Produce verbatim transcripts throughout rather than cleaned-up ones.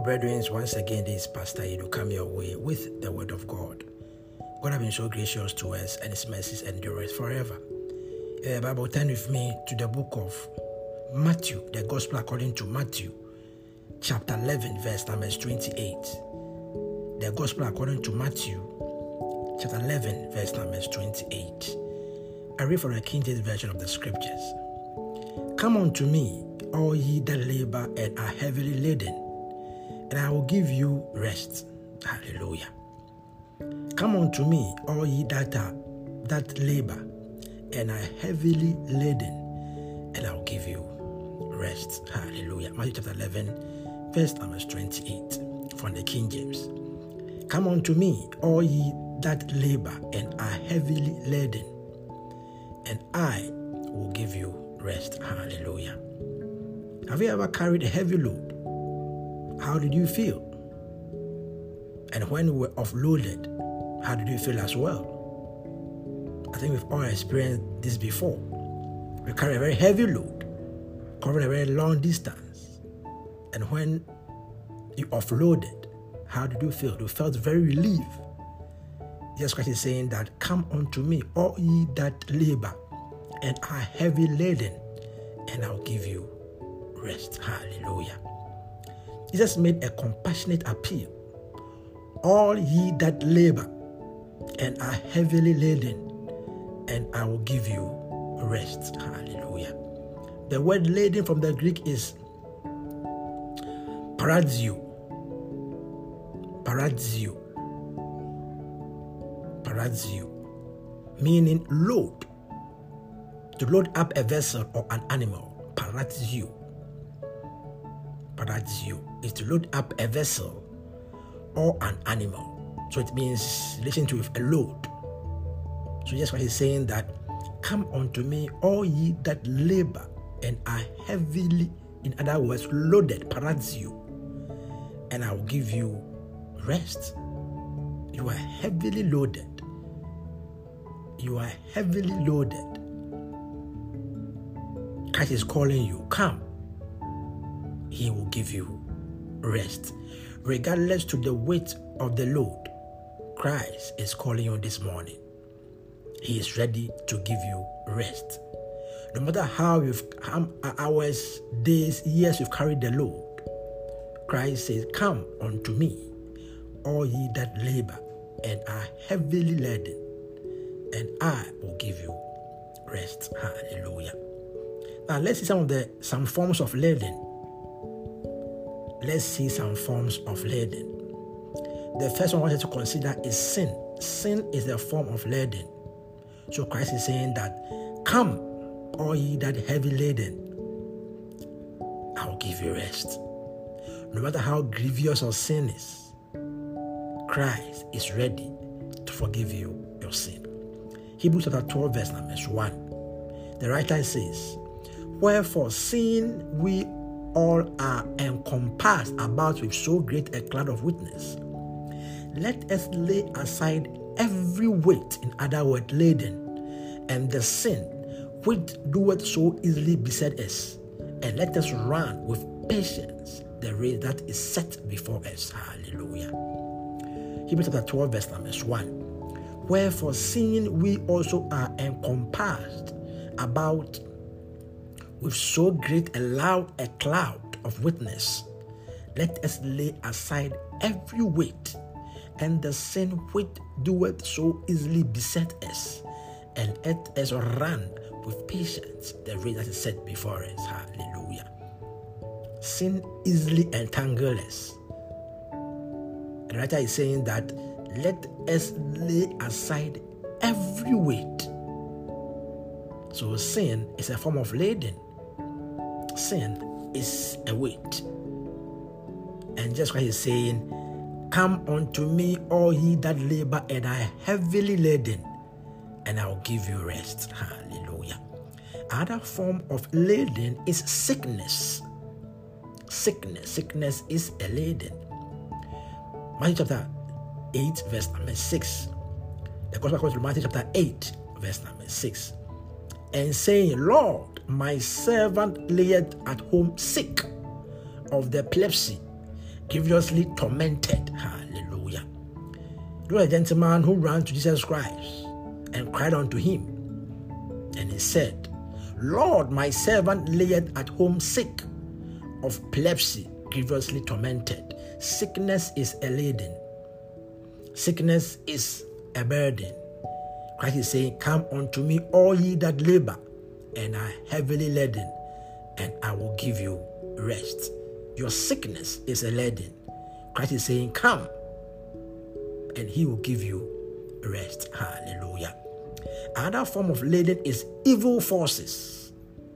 brethren, once again, this is Pastor Edu come your way with the word of God. God has been so gracious to us, and His mercies endure forever. Uh, Bible, turn with me to the book of Matthew, the Gospel according to Matthew, chapter eleven, verse number twenty-eight. The Gospel according to Matthew, chapter eleven, verse number twenty-eight. I read from the King James Version of the Scriptures. Come unto me, all ye that labor and are heavily laden, and I will give you rest. Hallelujah. Come unto me, all ye that are that labor and are heavily laden, and I will give you rest. Hallelujah. Matthew chapter eleven, verse number twenty-eight from the King James. Come unto me, all ye that labor and are heavily laden, and I will give you rest. Hallelujah. Have you ever carried a heavy load? How did you feel? And when we were offloaded, how did you feel as well? I think we've all experienced this before. We carry a very heavy load, covering a very long distance. And when you offloaded, how did you feel? You felt very relieved. Jesus Christ is saying that, come unto me, all ye that labor and are heavy laden, and I'll give you rest. Hallelujah. Jesus made a compassionate appeal. All ye that labor and are heavily laden, and I will give you rest. Hallelujah. The word laden from the Greek is parazio. Parazio. Parazio. Meaning load. To load up a vessel or an animal. Parazio. Parazio is to load up a vessel or an animal. So it means listen to a load. So just what he's saying that, come unto me, all ye that labor and are heavily, in other words, loaded, parazio, and I will give you rest. You are heavily loaded. You are heavily loaded. Christ is calling you, come. He will give you rest. Regardless to the weight of the load, Christ is calling you this morning. He is ready to give you rest. No matter how you've how hours, days, years you've carried the load, Christ says, come unto me, all ye that labor and are heavily laden, and I will give you rest. Hallelujah. Now let's see some of the some forms of laden. Let's see some forms of laden. The first one I wanted to consider is sin. Sin is a form of laden. So Christ is saying that, come, all ye that heavy laden, I will give you rest. No matter how grievous your sin is, Christ is ready to forgive you your sin. Hebrews chapter twelve, verse number one. The writer says, wherefore, seeing we all are encompassed about with so great a cloud of witness, let us lay aside every weight, in other words, laden, and the sin which doeth so easily beset us, and let us run with patience the race that is set before us. Hallelujah. Hebrews chapter twelve, verse number one. Wherefore, seeing we also are encompassed about with so great a loud a cloud of witness, let us lay aside every weight and the sin which doeth so easily beset us, and let us run with patience the race that is set before us. Hallelujah. Sin easily entangles us. The writer is saying that let us lay aside every weight. So sin is a form of laden. Sin is a weight. And just what he's saying, come unto me, all ye that labor and are heavily laden, and I will give you rest. Hallelujah. Another form of laden is sickness. Sickness. Sickness is a laden. Matthew chapter eight, verse number six. The Gospel according to Matthew chapter eight, verse number six. And saying, Lord, my servant layeth at home sick of the epilepsy, grievously tormented. Hallelujah. There was a gentleman who ran to Jesus Christ and cried unto him. And he said, Lord, my servant layeth at home sick of epilepsy, grievously tormented. Sickness is a laden. Sickness is a burden. Christ is saying, come unto me, all ye that labor and are heavily laden, and I will give you rest. Your sickness is a laden. Christ is saying, come, and he will give you rest. Hallelujah. Another form of laden is evil forces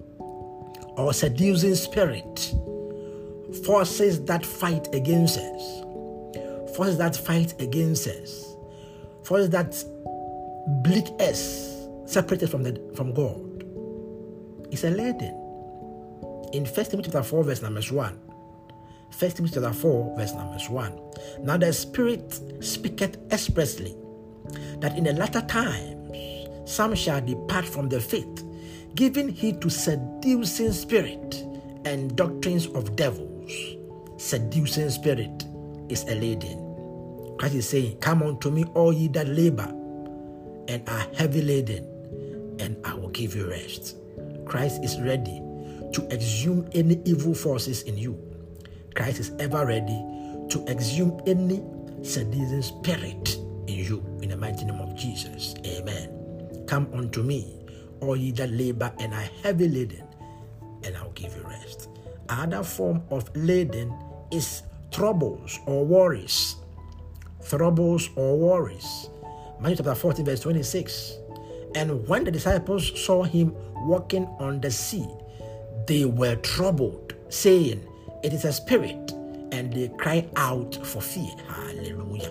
or seducing spirit. Forces that fight against us. Forces that fight against us. Forces that bleed us, separated from the from God. It's a laden. In First Timothy chapter four, verse number one. First Timothy chapter four, verse number one. Now the Spirit speaketh expressly that in the latter times some shall depart from the faith, giving heed to seducing spirit and doctrines of devils. Seducing spirit is a laden. Christ is saying, come unto me, all ye that labor and are heavy laden, and I will give you rest. Christ is ready to exhume any evil forces in you. Christ is ever ready to exhume any seducing spirit in you, in the mighty name of Jesus. Amen. Come unto me, all ye that labor and are heavy laden, and I'll give you rest. Another form of laden is troubles or worries. Troubles or worries. Matthew chapter fourteen, verse twenty-six. And when the disciples saw him walking on the sea, they were troubled, saying, it is a spirit, and they cried out for fear. Hallelujah.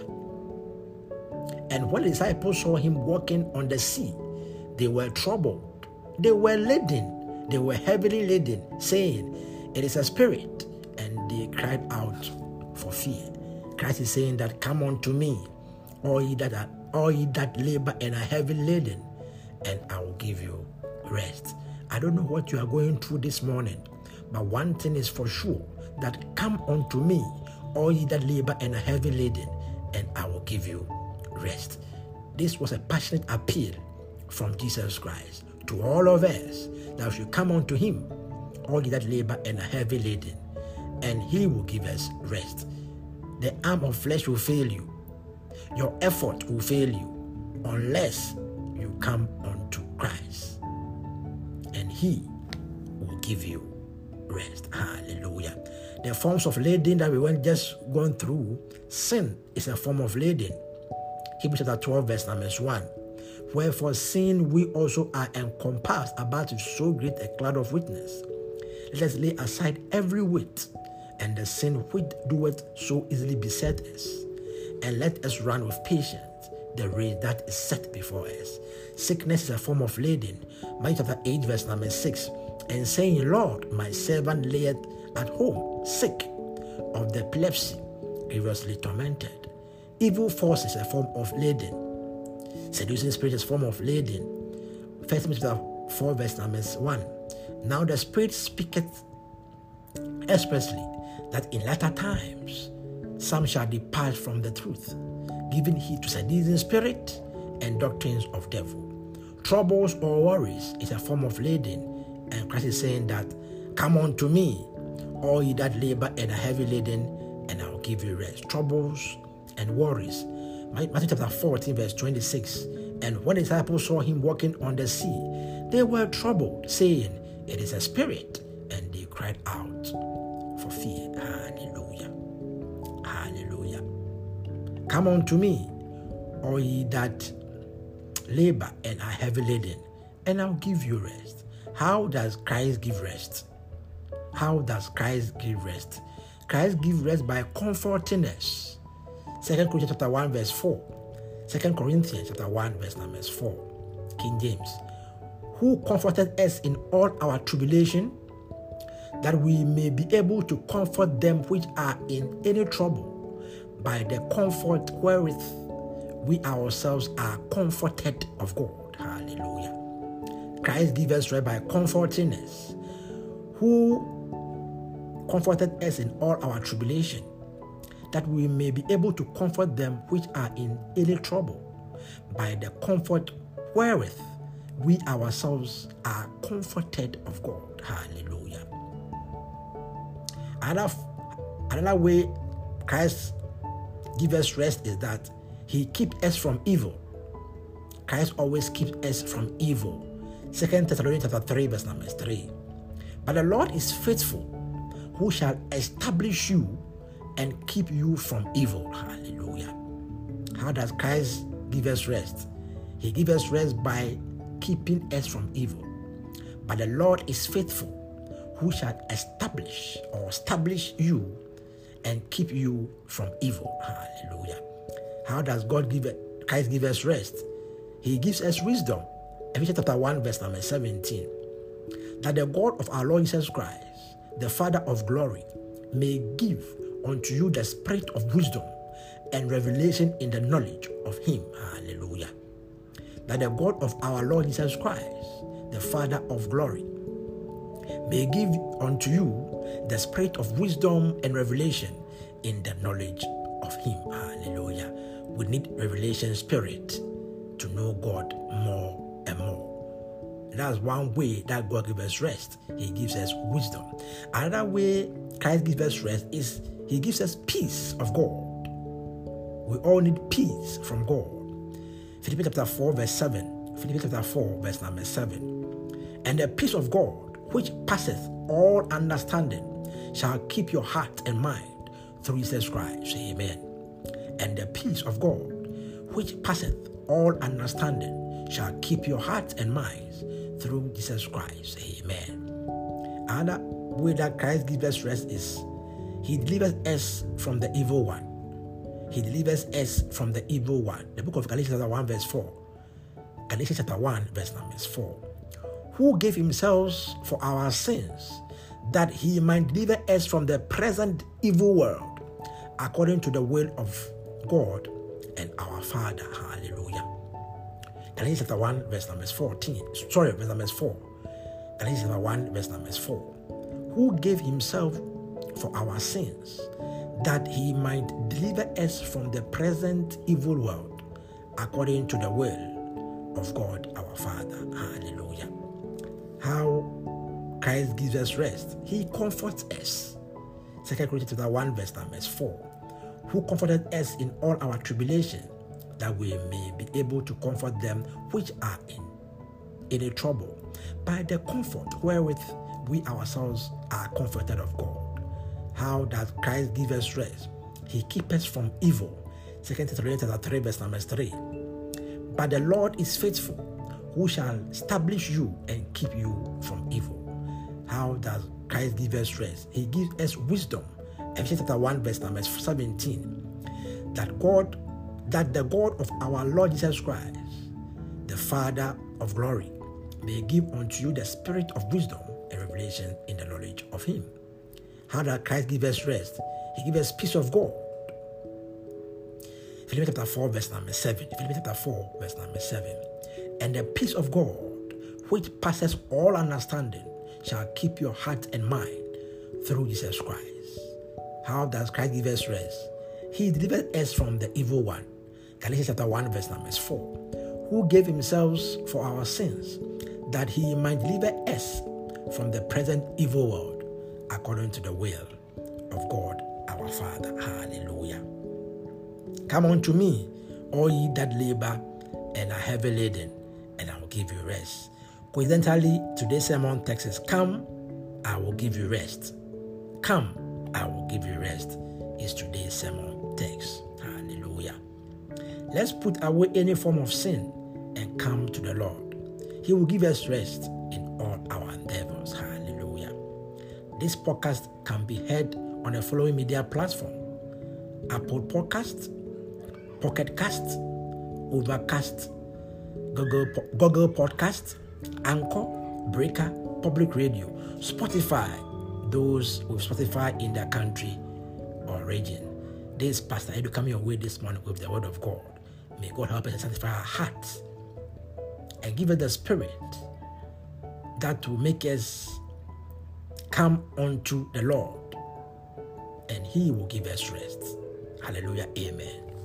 And when the disciples saw him walking on the sea, they were troubled. They were laden. They were heavily laden, saying, it is a spirit, and they cried out for fear. Christ is saying that, come unto me, all ye that are all ye that labor and are heavy laden, and I will give you rest. I don't know what you are going through this morning, but one thing is for sure, that come unto me, all ye that labor and are heavy laden, and I will give you rest. This was a passionate appeal from Jesus Christ to all of us, that we should come unto him, all ye that labor and are heavy laden, and he will give us rest. The arm of flesh will fail you. Your effort will fail you unless you come unto Christ, and he will give you rest. Hallelujah. The forms of laden that we went just going through, sin is a form of laden. Hebrews chapter twelve, verse number one. Wherefore, seeing we also are encompassed about with so great a cloud of witness, let us lay aside every weight and the sin which doeth so easily beset us, and let us run with patience the race that is set before us. Sickness is a form of laden. Matthew chapter eight, verse number six. And saying, Lord, my servant layeth at home sick of the epilepsy, grievously tormented. Evil force is a form of laden. Seducing spirit is a form of laden. First Timothy chapter four, verse number one. Now the Spirit speaketh expressly that in latter times some shall depart from the truth, giving heed to seducing spirit and doctrines of devil. Troubles or worries is a form of laden, and Christ is saying that, come unto me, all ye that labor and are heavy laden, and I will give you rest. Troubles and worries. Matthew chapter fourteen, verse twenty-six. And when the disciples saw him walking on the sea, they were troubled, saying, it is a spirit, and they cried out for fear. Hallelujah. Hallelujah. Come unto me, all ye that labor and are heavy laden, and I'll give you rest. How does Christ give rest? How does Christ give rest? Christ gives rest by comforting us. Second Corinthians chapter one, verse four. Second Corinthians chapter one, verse number four. King James. Who comforted us in all our tribulation, that we may be able to comfort them which are in any trouble, by the comfort wherewith we ourselves are comforted of God. Hallelujah. Christ gives us rest by comforting us. Who comforted us in all our tribulation, that we may be able to comfort them which are in any trouble, by the comfort wherewith we ourselves are comforted of God. Hallelujah. Another, another way Christ gives us rest is that he keeps us from evil. Christ always keeps us from evil. Second Thessalonians chapter three, verse number three. But the Lord is faithful, who shall establish you and keep you from evil. Hallelujah. How does Christ give us rest? He gives us rest by keeping us from evil. But the Lord is faithful, who shall establish or establish you and keep you from evil. Hallelujah. How does God give it, Christ give us rest? He gives us wisdom. Ephesians chapter one, verse number seventeen. That the God of our Lord Jesus Christ, the Father of glory, may give unto you the spirit of wisdom and revelation in the knowledge of him. Hallelujah. That the God of our Lord Jesus Christ, the Father of glory, may give unto you the spirit of wisdom and revelation in the knowledge of him. Hallelujah. We need revelation spirit to know God more and more. That's one way that God gives us rest. He gives us wisdom. Another way Christ gives us rest is he gives us peace of God. We all need peace from God. Philippians chapter four, verse seven. Philippians chapter four, verse number seven. And the peace of God, which passeth all understanding, shall keep your heart and mind through Jesus Christ. Amen. And the peace of God, which passeth all understanding, shall keep your heart and minds through Jesus Christ. Amen. Another way that Christ gives us rest is he delivers us from the evil one. He delivers us from the evil one. The book of Galatians chapter one, verse four. Galatians chapter one, verse number four. Who gave himself for our sins, that he might deliver us from the present evil world, according to the will of God and our Father. Hallelujah. Galatians chapter one, verse number fourteen. Sorry, verse number four. Galatians chapter one, verse number four. Who gave himself for our sins, that he might deliver us from the present evil world, according to the will of God our Father. Hallelujah. How Christ gives us rest. He comforts us. Second Corinthians chapter one, verse number four. Who comforted us in all our tribulation, that we may be able to comfort them which are in any trouble, by the comfort wherewith we ourselves are comforted of God. How does Christ give us rest? He keeps us from evil. Second Thessalonians three, verse number three. But the Lord is faithful, who shall establish you and keep you from evil. How does Christ give us rest? He gives us wisdom. Ephesians chapter one, verse number seventeen. That God, that the God of our Lord Jesus Christ, the Father of glory, may give unto you the spirit of wisdom and revelation in the knowledge of him. How does Christ give us rest? He gives us peace of God. Philippians chapter four, verse number seven. Philippians chapter four, verse number seven. And the peace of God, which passes all understanding, shall keep your heart and mind through Jesus Christ. How does Christ give us rest? He delivered us from the evil one. Galatians chapter one, verse number four. Who gave himself for our sins, that he might deliver us from the present evil world, according to the will of God our Father. Hallelujah. Come unto me, all ye that labor and are heavy laden, and I will give you rest. Coincidentally, today's sermon text is, come, I will give you rest. Come, I will give you rest, is today's sermon text. Hallelujah. Let's put away any form of sin and come to the Lord. He will give us rest in all our endeavors. Hallelujah. This podcast can be heard on the following media platform: Apple Podcast, Pocket Cast, Overcast, Google, Google Podcast, Anchor, Breaker, Public Radio, Spotify, those with Spotify in their country or region. This Pastor Edu coming your way this morning with the word of God. May God help us to sanctify our hearts and give us the spirit that will make us come unto the Lord, and he will give us rest. Hallelujah. Amen.